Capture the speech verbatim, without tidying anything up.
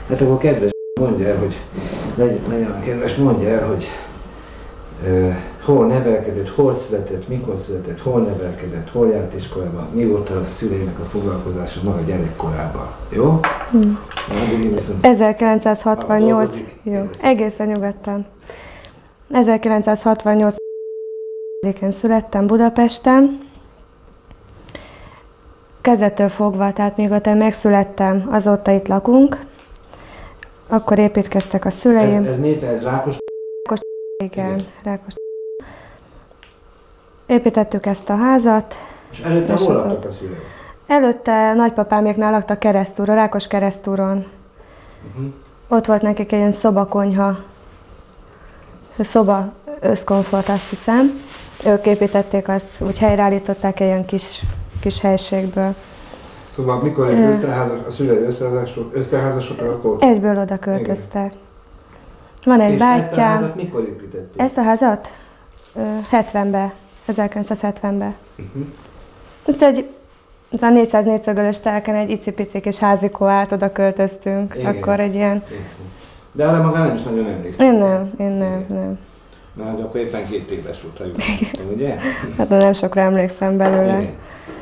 Hát akkor kedves, mondja el, hogy legyen, legyen a kedves, mondja el, hogy uh, hol nevelkedett, hol született, mikor született, hol nevelkedett, hol járt iskolában, mi volt a szüleinek a foglalkozása maga gyerekkorában. Jó? Hmm. ezerkilencszázhatvannyolc, jó, egészen nyugodtan. ezerkilencszázhatvannyolcban születtem Budapesten. Kezdettől fogva, tehát mióta megszülettem, azóta itt lakunk. Akkor építkeztek a szüleim. Ez, ez mi? Ez Rákos? Rákos, igen, igen. Rákos. Építettük ezt a házat. És előtte hol laktak a szüleim? Előtte nagypapáméknál laktak Keresztúron, Rákos Keresztúron. Uh-huh. Ott volt nekik egy ilyen szobakonyha, szoba összkomfort, azt hiszem. Ők építették azt, úgy helyreállították egy ilyen kis, kis helységből. Szóval mikor egy összeházas, a szülei összeházasodtak, akkor... Egyből oda költöztek. Van egy és bátyám. ezt a házat mikor építették? Ezt a házat? hetvenben, ezerkilencszázhetvenben. Uh-huh. Itt egy az a négyszáz négyszögölös telken egy icipici kis házikó állt, oda költöztünk. Igen. Akkor egy ilyen... Igen. De arra maga nem is nagyon emlékszem. Én nem, én nem, Igen. nem. Na, hogy akkor éppen két éves volt, ha jól mondtam, ugye? Hát nem sokra emlékszem belőle. Igen.